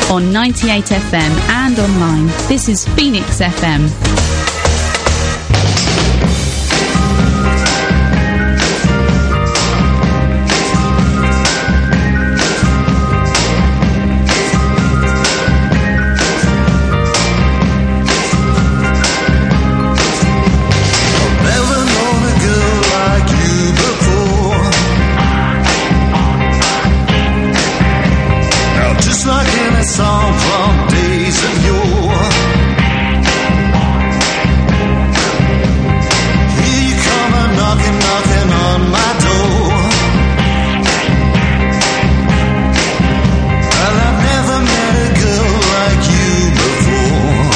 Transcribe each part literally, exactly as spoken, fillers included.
on ninety-eight F M and online. This is Phoenix F M. Song from days of yore. Here you come a knocking, knocking on my door. Well, I've never met a girl like you before.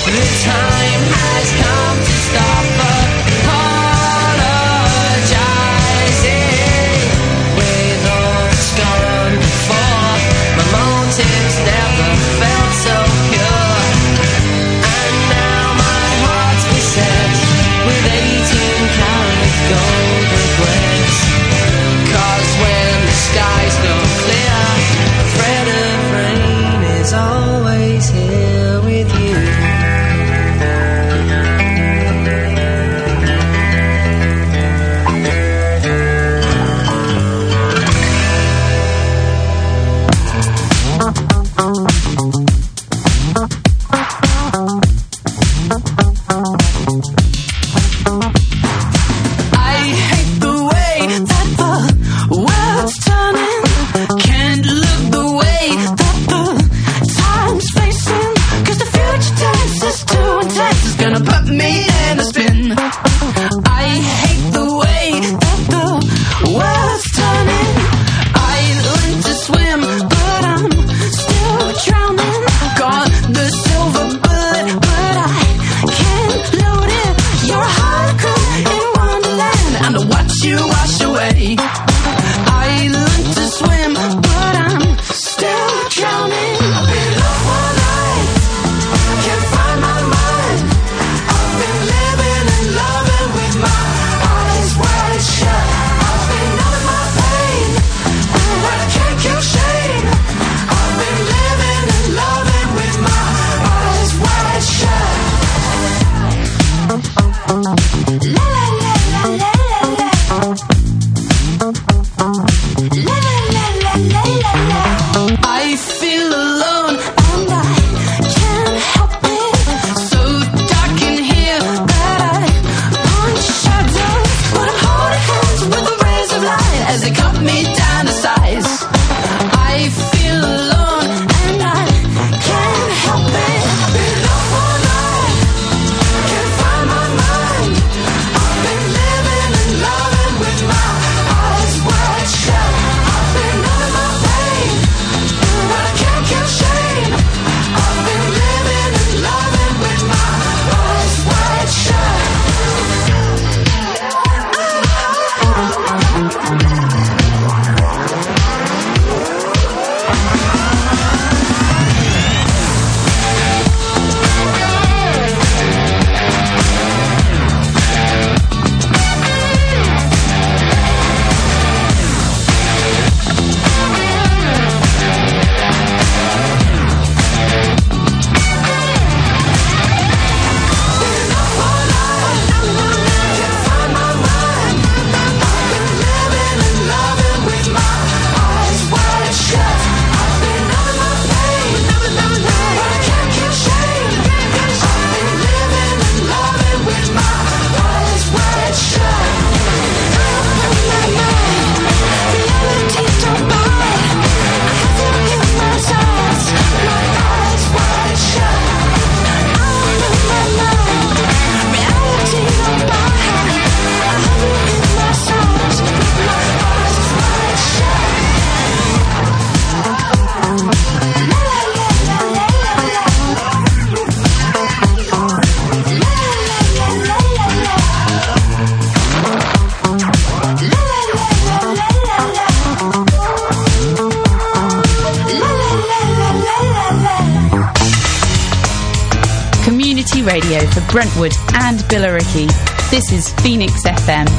Radio for Brentwood and Billericay. This is Phoenix F M.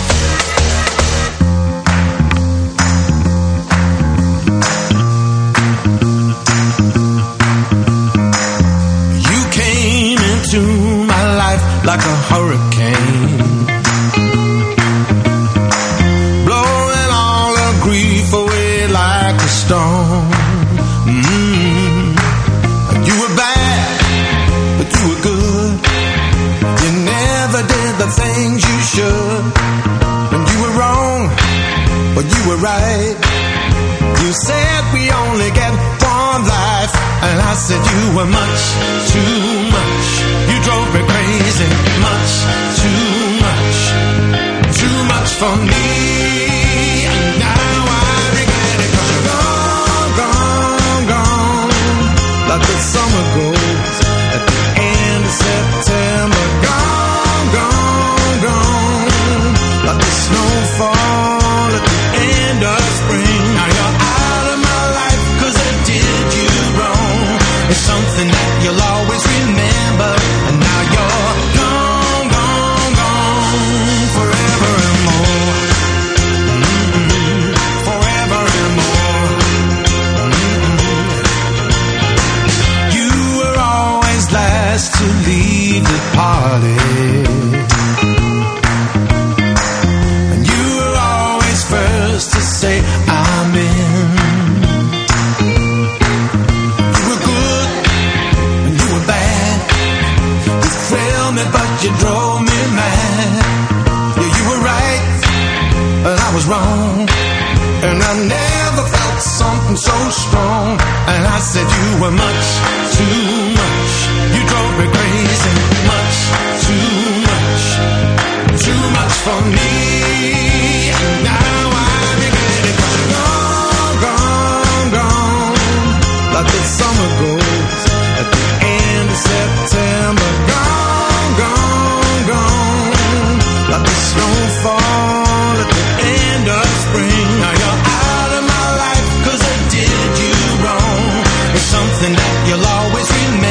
You came into my life like a hurricane, blowing all the grief away like a storm. Mm-hmm. You were bad, but you were good. You never did the things you should. When you were wrong, but you were right. You said we only get one life, and I said you were much too much. You drove me crazy, much too much, too much for me. And now I regret it, 'cause you're gone, gone, gone, like the summer goes at the end of departed. And you were always first to say I'm in. You were good and you were bad. You thrilled me but you drove me mad. Yeah, you were right and I was wrong. And I never felt something so strong. And I said you were much too much. You drove me crazy. Much too much. Too much for me. And now I regret it. Gone, gone, gone. Like the summer goes at the end of September. Gone, gone, gone. Like the snowfall at the end of spring. Now you're out of my life 'cause I did you wrong. It's something that you'll always remember.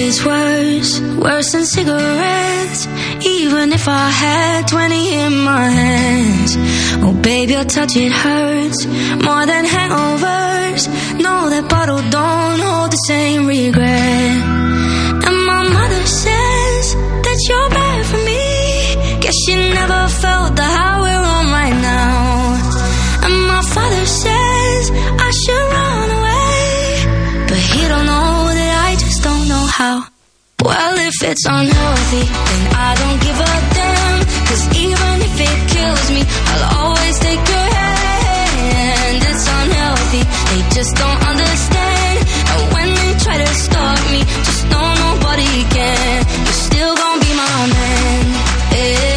gets worse, worse than cigarettes. Even if I had twenty in my hands. Oh baby, your touch, it hurts more than hangovers. No, that bottle don't hold the same regret. And my mother says that you're bad for me. Guess she never felt the high we're on right now. And my father says I should run away, but he don't know that I just don't know how. Well, if it's unhealthy, then I don't give a damn. Cause even if it kills me, I'll always take your hand. It's unhealthy, they just don't understand. And when they try to stop me, just know nobody can. You're still gonna be my man. Hey.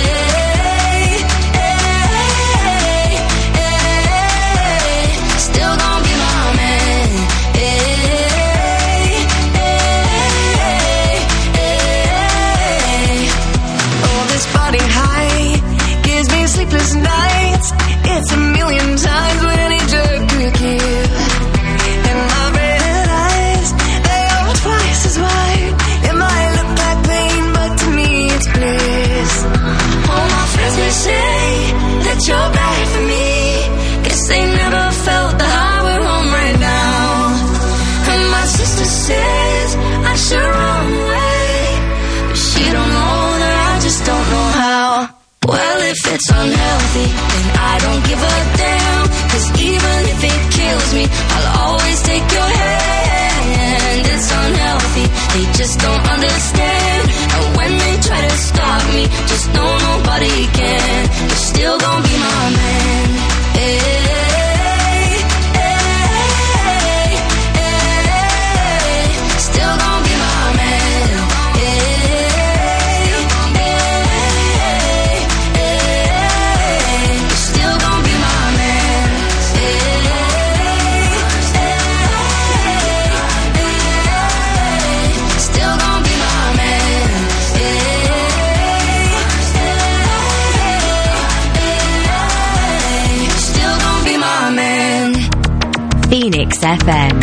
Sleepless nights, it's a million times what any drug could give. And my red eyes, they are twice as wide. It might look like pain, but to me it's bliss. All my friends may say that you're bad for me. Guess they never felt the high we're on right now. And my sister says I should run away, but she don't know that I just don't know how. Well, if it's unhealthy, then I don't give a damn. Cause even if it kills me, I'll always take your hand. It's unhealthy, they just don't understand. And when they try to stop me, just know nobody can. You're still gonna be my man. Hey. Phoenix F M.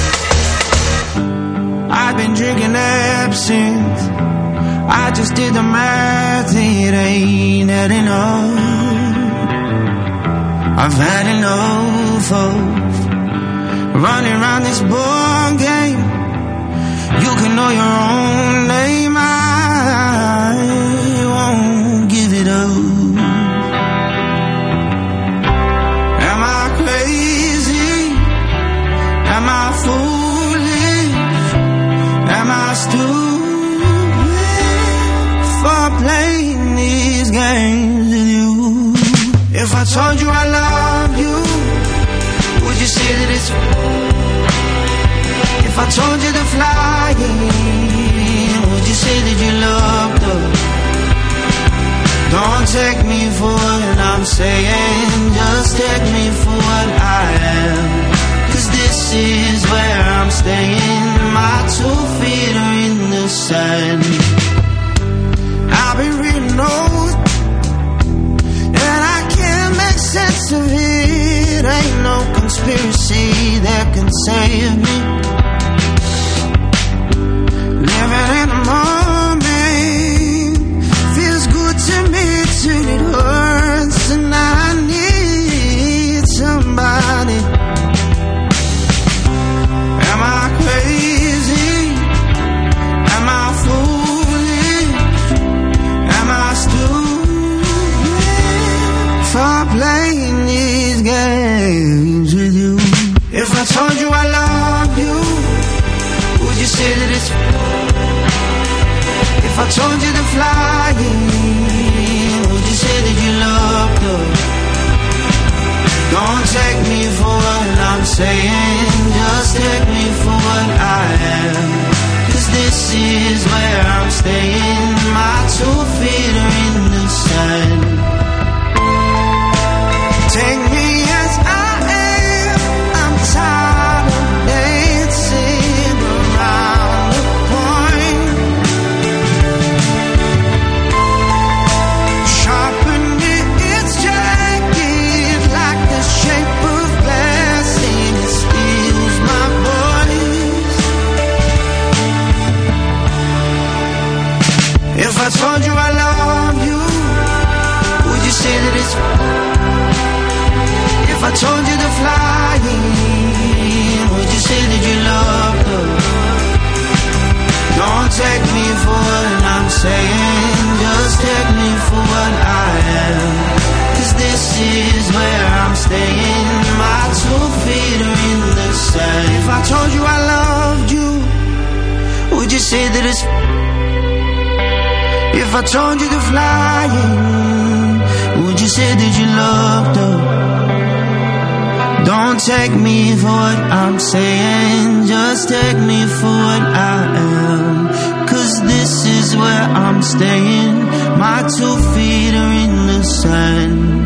I've been drinking absinthe. I just did the math, it ain't had enough. I've had enough of running around this board game. You can know your own name, I won't give it up. Am I crazy? Am I foolish? Am I stupid for playing these games with you? If I told you I love you, would you say that it's if I told you to fly in, would you say that you loved us? Don't take me for what I'm saying, just take me for what I am. Cause this is where I'm staying, my two feet are in the sand. I've been reading notes, and I can't make sense of it. Ain't no conspiracy that can save me. Living in the moment feels good to me till it hurts, and I need somebody. Am I crazy? Am I foolish? Am I stupid for playing these games with you? If I told you I love you, would you say that it's if I told you to fly in, would you say that you loved us? Don't take me for what I'm saying, just take me for what I am. Cause this is where I'm staying, my two feet are in the sand. Take me as I am, I'm tired of dancing around the point. Sharpen it, it's jagged like the shape of glass in its that it's if I told you to fly in, would you say that you loved her? Don't take me for what I'm saying, just take me for what I am. Cause this is where I'm staying, my two feet are in the sand.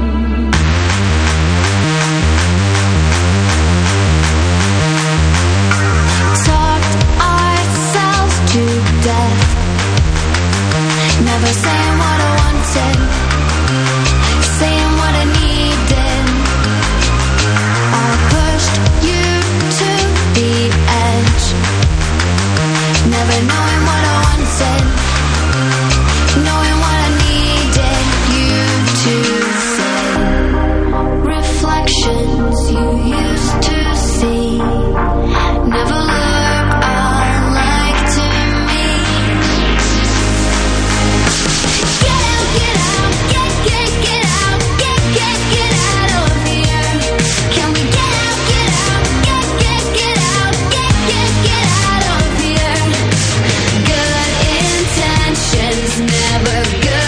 Never saying what I wanted, saying what I needed. I pushed you to the edge, never knowing what I wanted, knowing what I needed you to say. Reflections you used to see never look alike to me. Get out, get out, get, get, get out, get, get, get out of here. Can we get out, get out, get, get, get out, get, get, get out of here. Good intentions, never good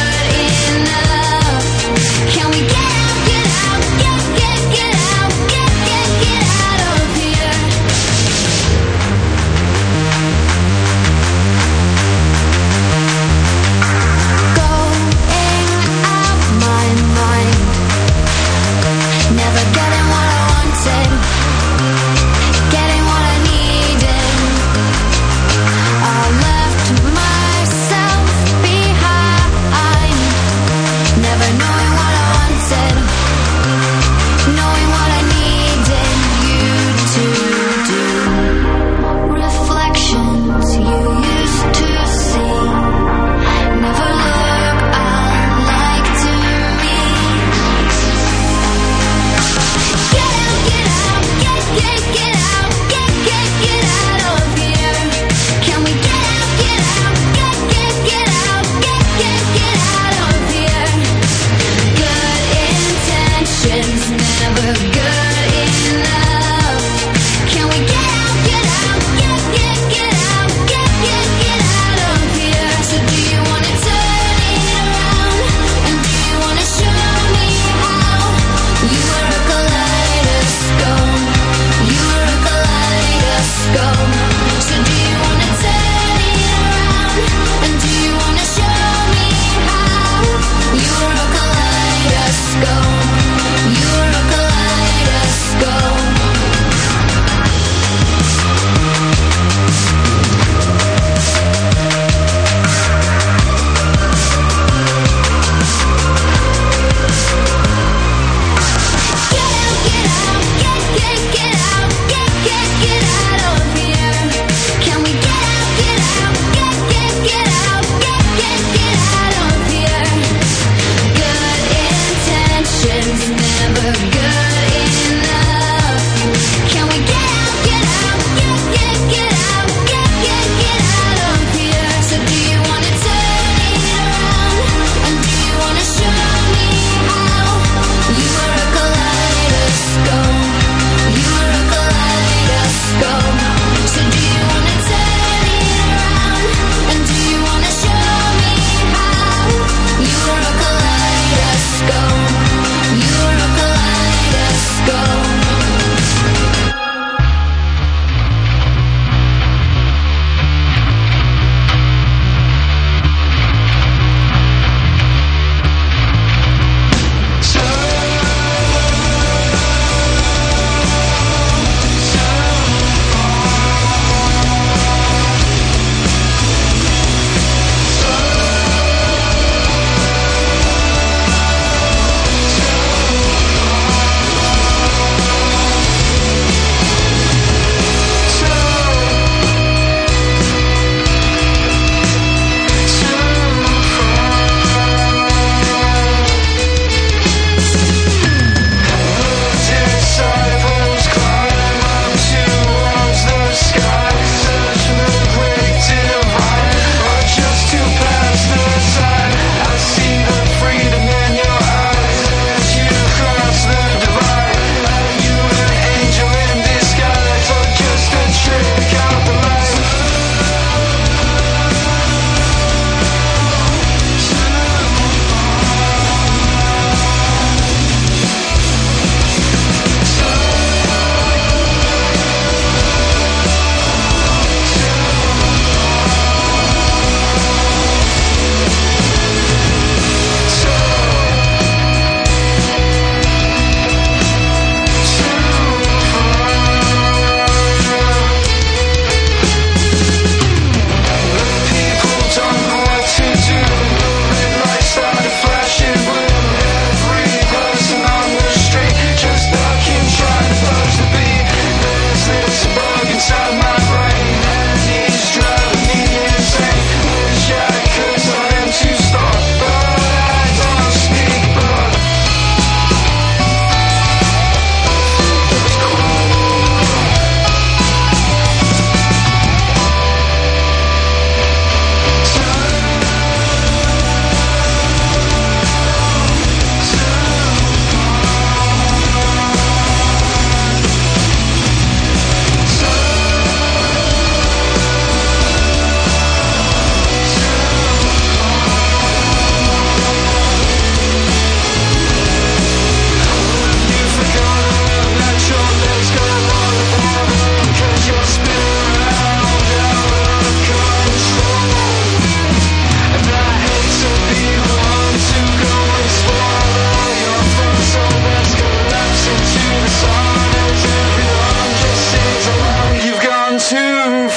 too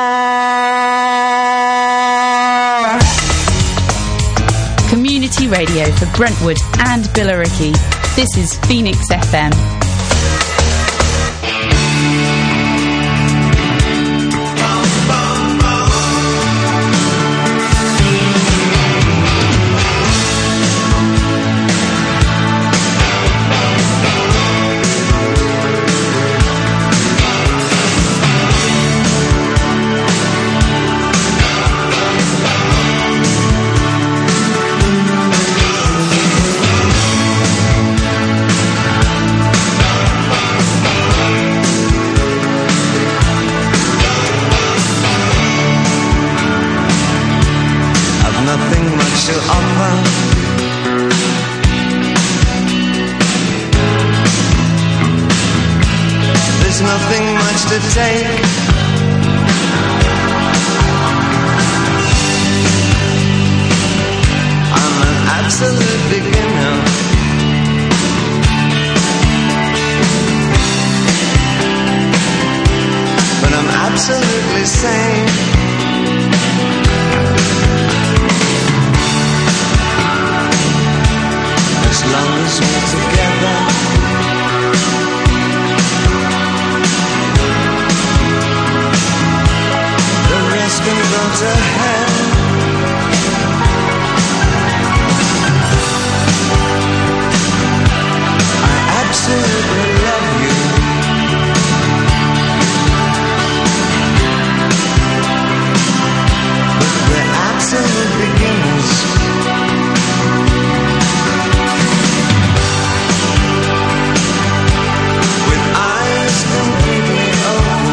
far. Community radio for Brentwood and Billericay. This is Phoenix F M. To take. I'm an absolute beginner. But I'm absolutely sane. As long as we're together. Can go to hell. I absolutely love you. But we're absolute beginners. With eyes completely open.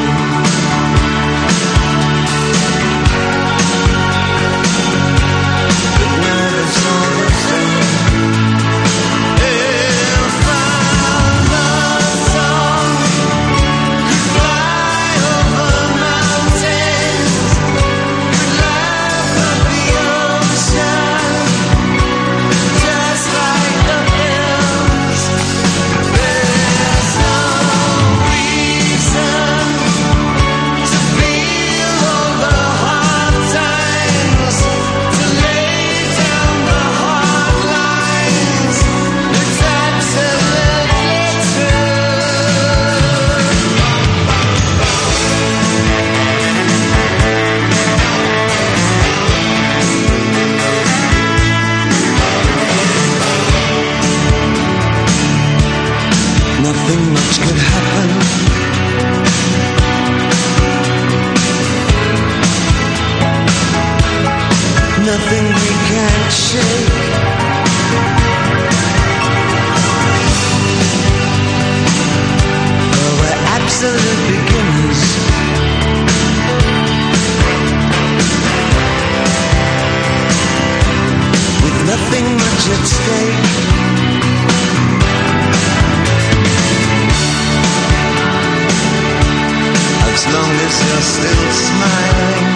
Nothing much could happen. Nothing we can't shake. Well, we're absolute beginners. With nothing much at stake. As long as you're still smiling.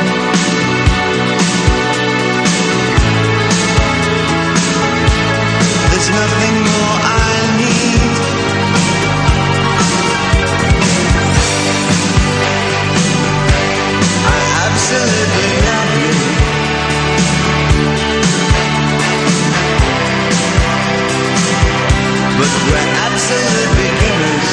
There's nothing more I need. I absolutely love you. But we're absolute beginners.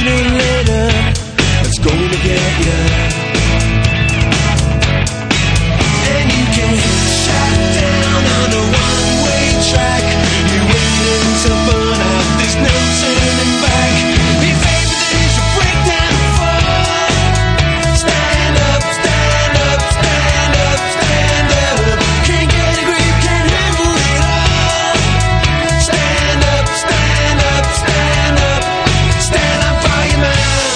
sooner or later, it's going to get you. And you can shut down on a one-way track. You're waiting to burn out, there's no turning back. Be faithful that is your breakdown and fall. Stand up, stand up, stand up, stand up. Can't get a grip, can't handle it all. Stand up, stand up, stand up. Stand up for your man.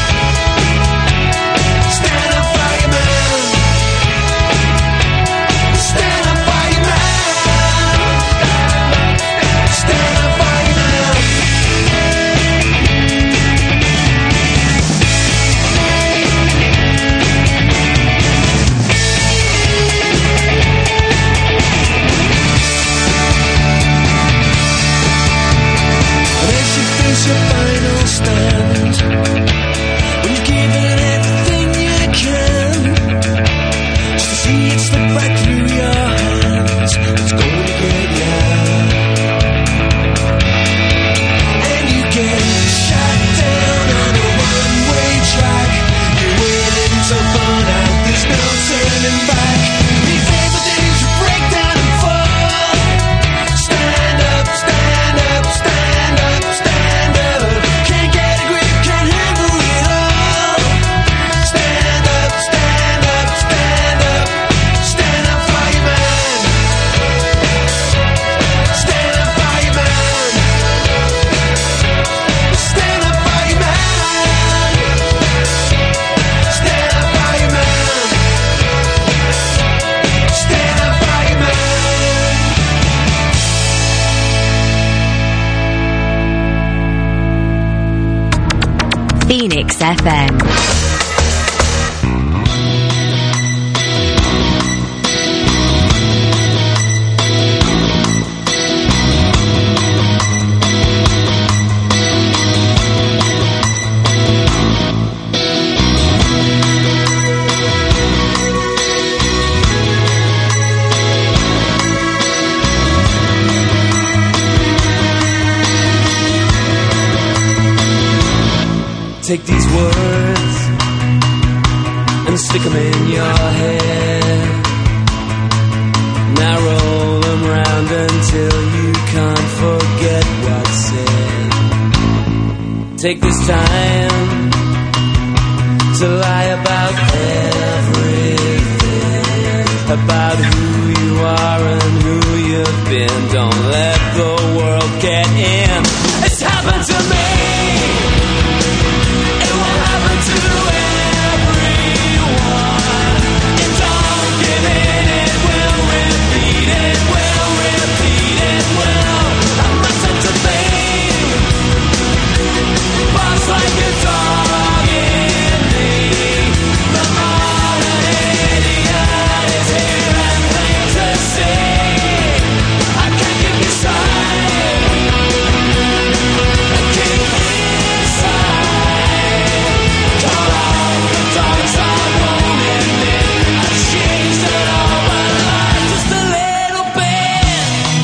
Stand up for your man. Stand up for your man. Stand up for your man. And as you face your final stand, when you're giving everything you can, just to see it slip right through your hands, it's going to get you. And you get shut down on a one-way track. You're waiting to burn out, there's no turning back. Be faithful that is your breakdown and fall. Stand up, stand up, stand up, stand up. Can't get a grip, can't handle it all. Stand up, stand up, stand up. Stand up for your man. Stand up for your man. Stand up for your man. Stand up for your man. Stand up for your man. Phoenix F M. Take these words and stick them in your head. Now roll them round until you can't forget what's said. Take this time to lie about everything, about who you are and who you've been. Don't let the world get in. It's happened to me. It will happen to everyone. And don't give in, it will repeat, it will repeat, it will. I mustn't to think, box like a dog in me. The modern idiot is here and plain to see. I can't give you sight. I keep inside. Call out the dogs I won't admit. I changed it all my life just a little bit.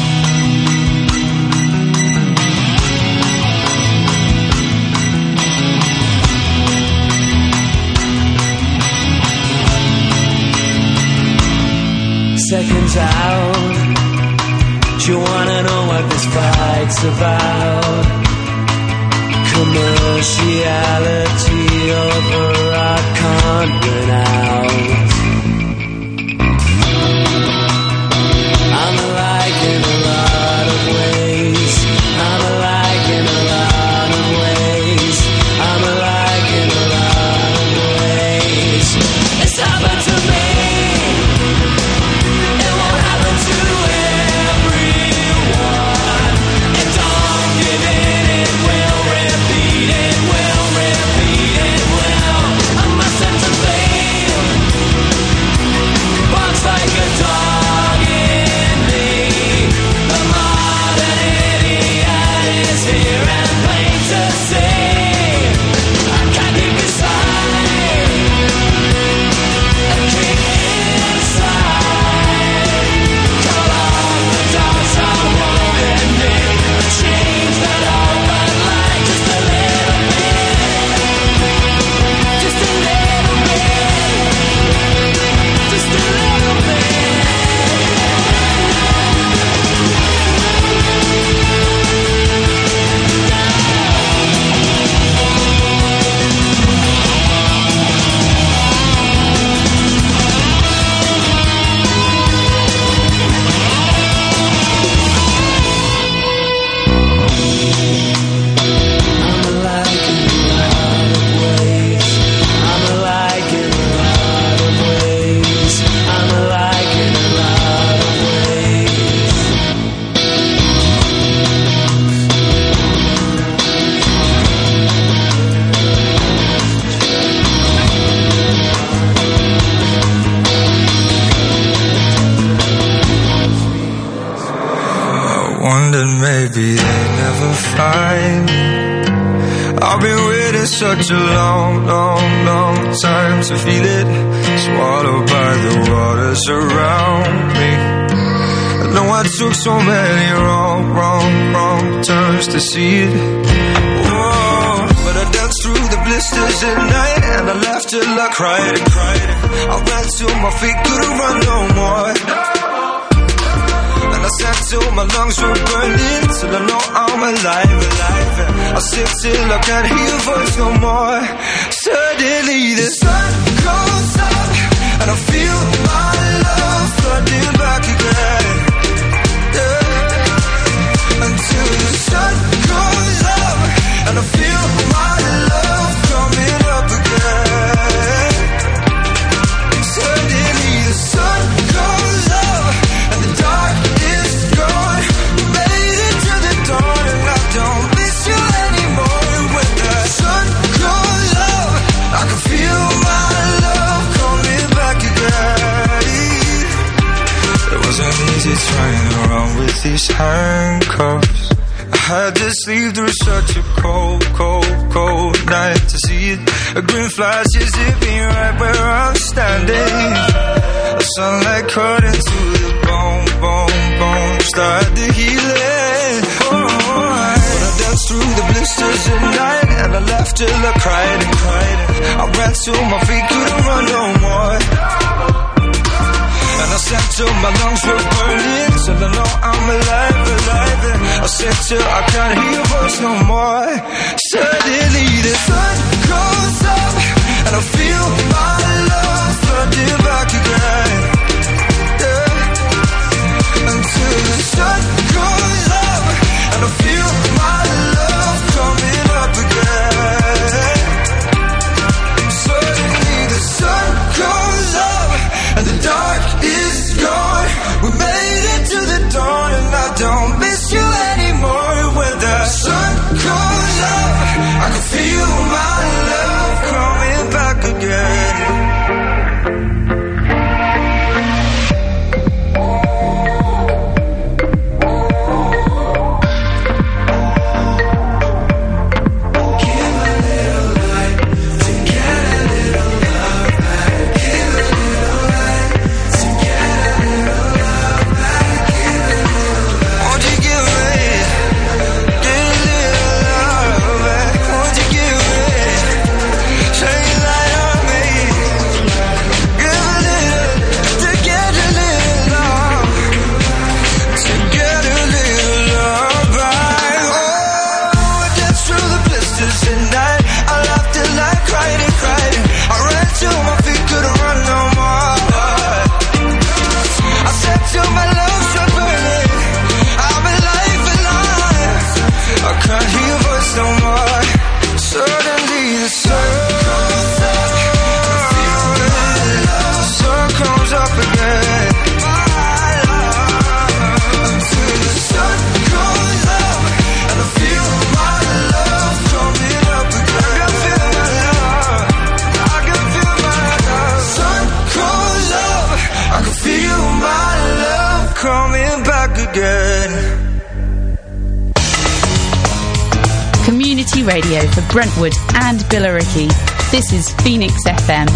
Seconds out, you wanna know what this fight's about? Commerciality over, I can't win out. I'm alike in a lot of ways. I'm alike in a lot of ways. I'm alike in a lot of ways. It's happened to me. It won't happen to everyone. And don't give in, it will repeat, it will repeat, it will. I mustn't to blame. maybe they never find me. I've been waiting such a long, long, long time to feel it, swallowed by the waters around me. I know I took so many wrong, wrong, wrong turns to see it. Whoa, but I danced through the blisters at night, and I laughed till I cried and cried. I ran till my feet couldn't run no more. I sat till my lungs were burning, till I know I'm alive, alive. I sit till I can't hear your voice no more. Suddenly the sun goes up, and I feel my love flooding back again. Yeah. Until the sun goes up, and I feel my love coming up again. Suddenly the sun goes up, and the dark is gone. We made it to the dawn, and I don't miss you anymore. When the sun goes up, I can feel my love coming back again. It wasn't easy trying to run with these handcuffs. I had to sleep through such a cold, cold, cold night to see it. A green flash is zipping right where I'm standing. The sunlight cut into the bone, bone, bone. Start the healing. Oh, but I danced through the blisters at night, and I laughed till I cried and cried. I ran till my feet couldn't run no more. And I sat till my lungs were burning, till I know I'm alive, alive. And I said till I can't hear your voice no more. Suddenly the sun goes up, and I feel my love flooding back again. Yeah. Until the sun goes up, and I feel my love coming up again. Suddenly the sun goes up, and the dark is gone. We made it to the dawn, and I don't miss you anymore. When the sun goes up, I can feel my love coming back again. Community radio for Brentwood and Billericay. This is Phoenix F M.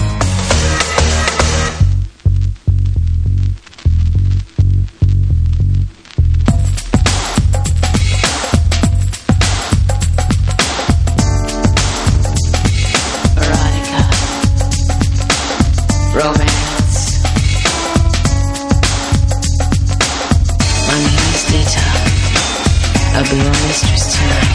Erotica, romance, money is data. I'll be your mistress tonight.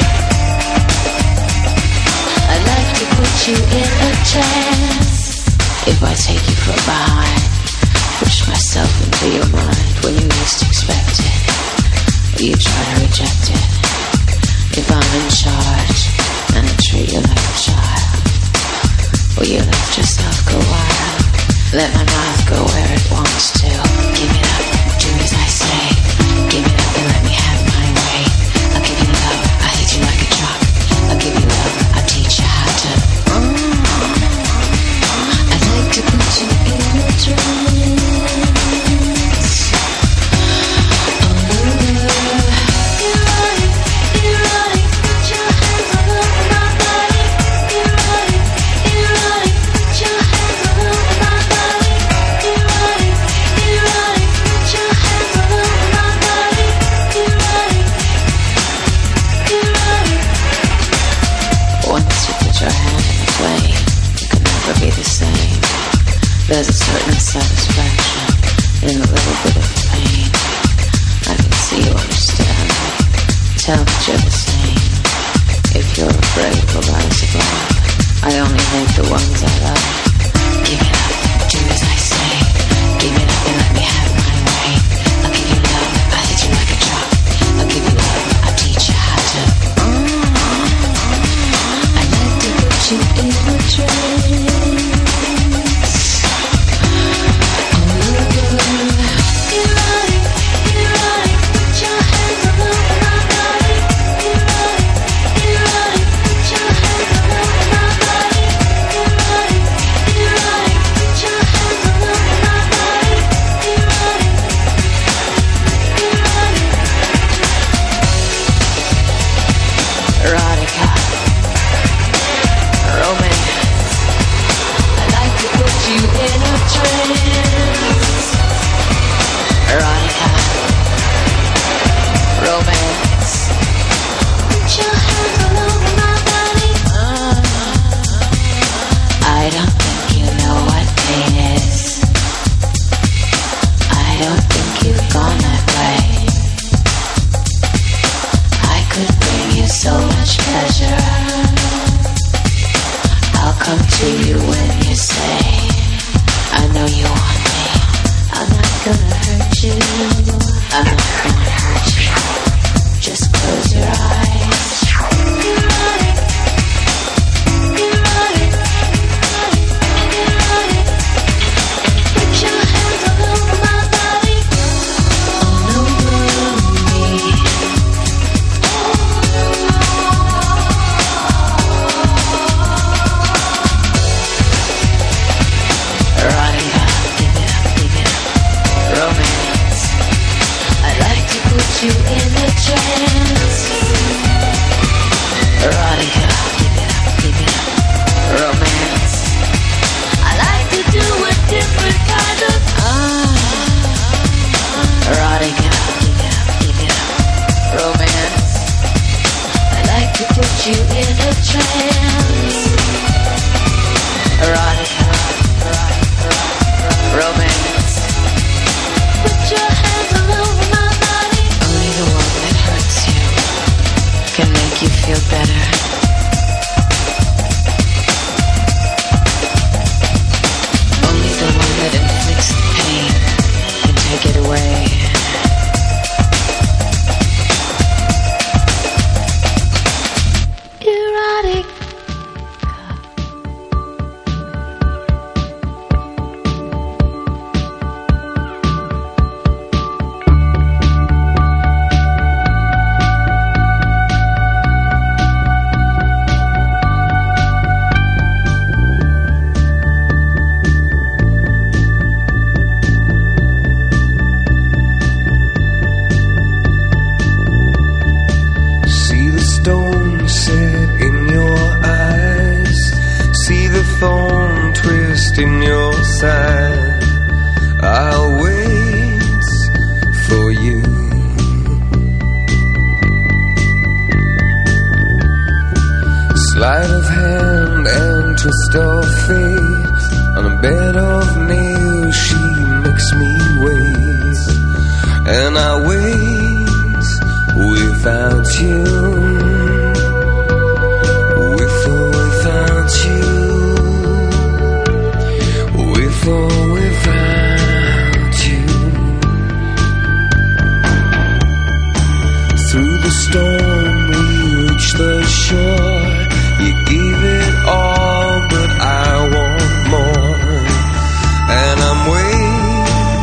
I'd like to put you in a trance. If I take you from behind, push myself into your mind when you least expect it, or you try to reject it. If I'm in charge and I treat you like a child, will you let yourself go wild? Let my mouth go where it wants to. Give it up, do as I say. Give it up and let me have my way. I'll give you love, I'll hit you like a truck. I'll give you love, I'll teach you how to. Mm. I'd like to put you in a trance. Oh, There's a certain satisfaction in a little bit of pain. I can see you understand me. Tell that you're the same. If you're afraid of a rise above, I only hate the ones I love. Give it up, do as I say. Give it up and let me have my way. I'll give you love, I'll hit you like a drop. I'll give you love, I'll teach you how to. I like to put you in a trance.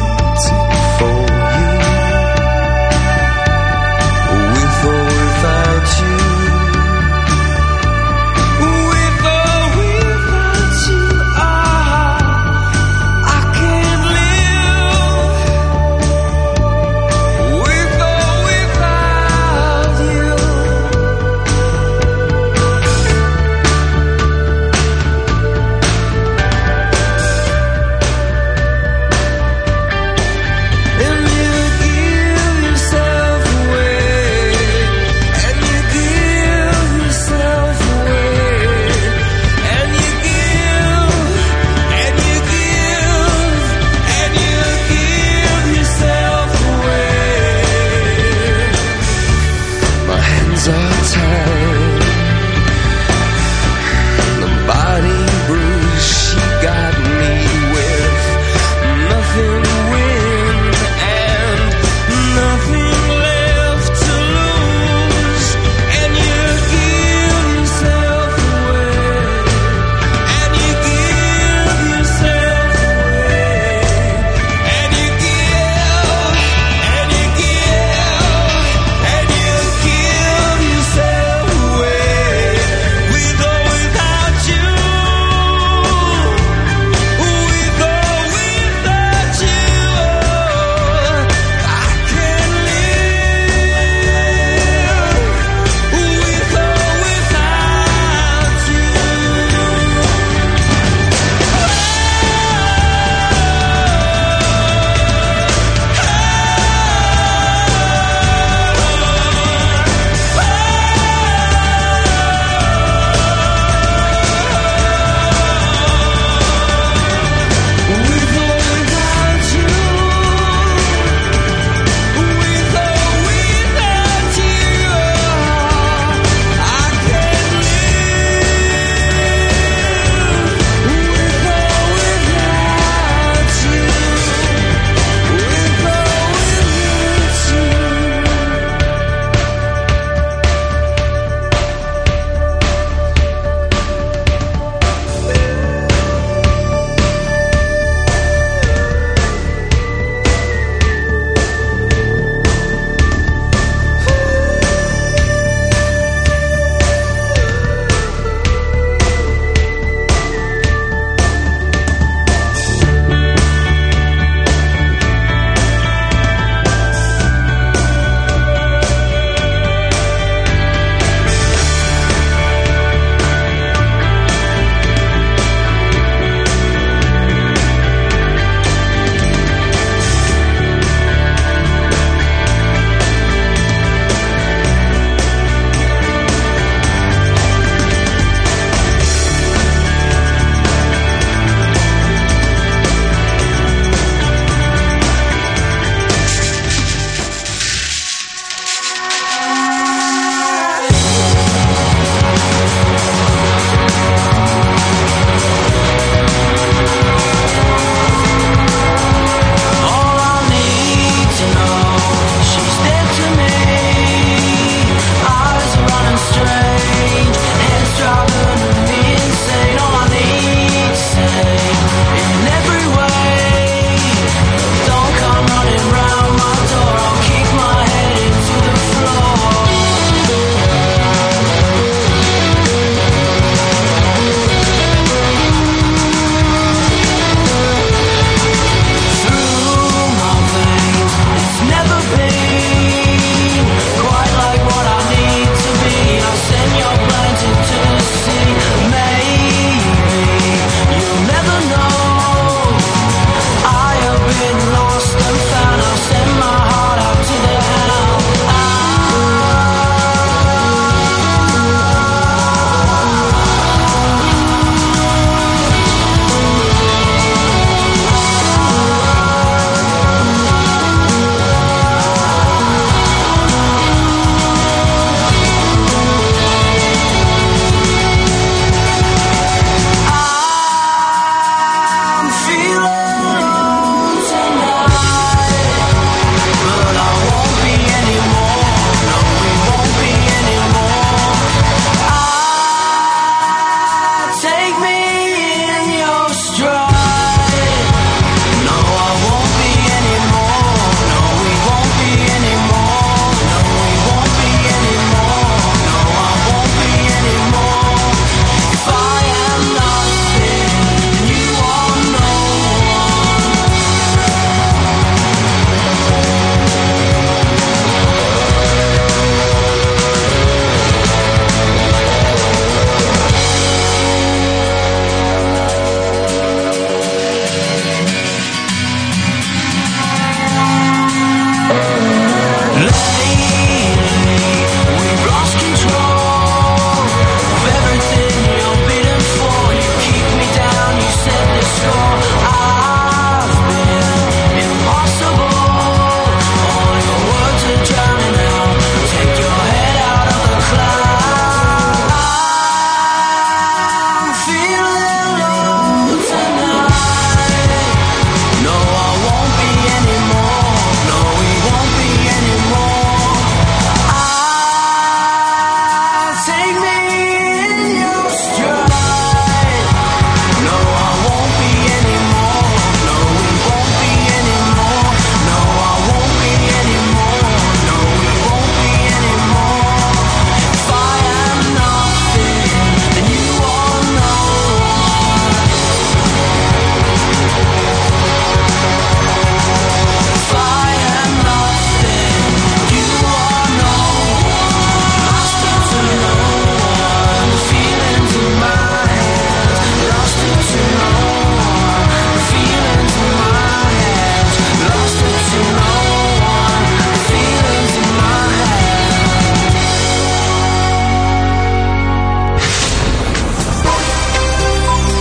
With or without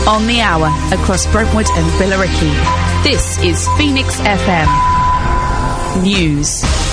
On the hour, across Brentwood and Billericay. This is Phoenix F M News.